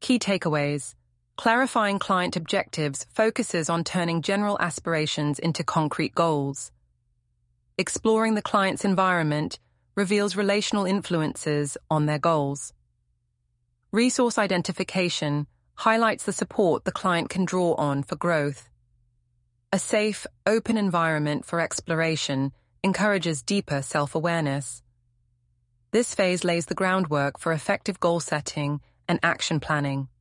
Key takeaways. Clarifying client objectives focuses on turning general aspirations into concrete goals. Exploring the client's environment reveals relational influences on their goals. Resource identification highlights the support the client can draw on for growth. A safe, open environment for exploration encourages deeper self-awareness. This phase lays the groundwork for effective goal setting and action planning.